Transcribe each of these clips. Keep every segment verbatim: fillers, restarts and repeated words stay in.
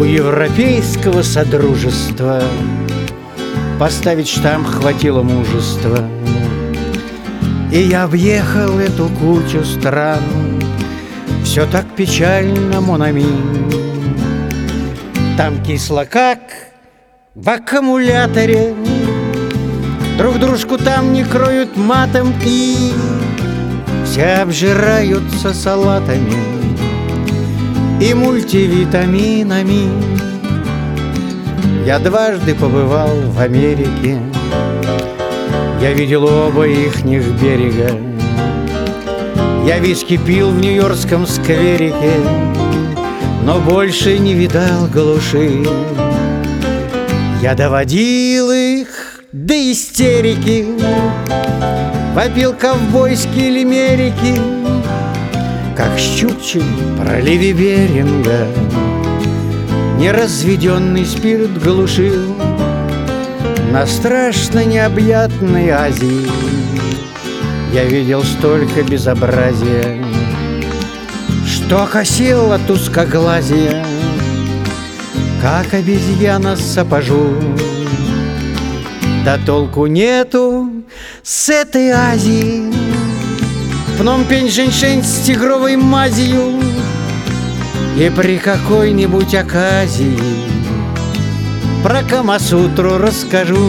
У европейского содружества поставить штамп хватило мужества. И я объехал эту кучу стран. Все так печально, мон ами. Там кисло как в аккумуляторе. Друг дружку там не кроют матом. И все обжираются салатами и мультивитаминами. Я дважды побывал в Америке. Я видел оба ихних берега. Я виски пил в нью-йоркском скверике, но больше не видал глуши. Я доводил их до истерики, вопил ковбойские лимерики, как щукчи в проливе Беринга. Неразведенный спирт глушил на страшно необъятной Азии. Я видел столько безобразия, что косил от узкоглазия, как обезьяна сапожу. Да толку нету с этой Азии. Пномпень-Женьшень с тигровой мазью, и при какой-нибудь оказии про Камасутру расскажу.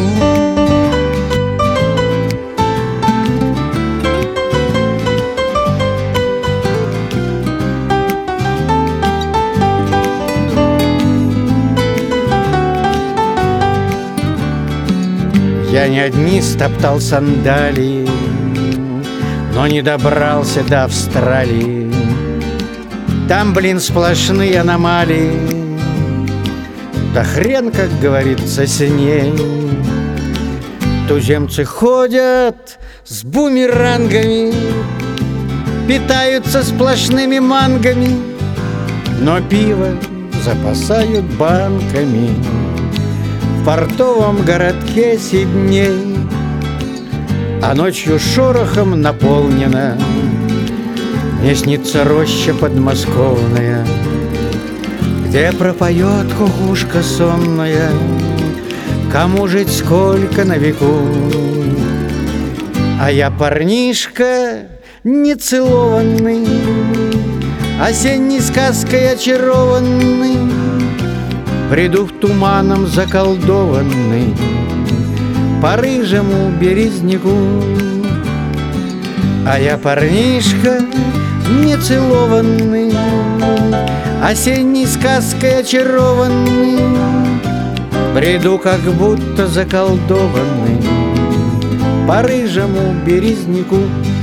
Я не одни стоптал сандалии, но не добрался до Австралии. Там, блин, сплошные аномалии. Да хрен, как говорится, с ней. Туземцы ходят с бумерангами, питаются сплошными мангами, но пиво запасают банками. В портовом городке Сидней, а ночью шорохом наполнена. Мне снится роща подмосковная, где пропоет кукушка сонная. Кому жить сколько на веку? А я парнишка нецелованный, осенней сказкой очарованный. Приду в туманом заколдованный по рыжему березняку. А я парнишка нецелованный, осенней сказкой очарованный. Приду как будто заколдованный по рыжему березняку.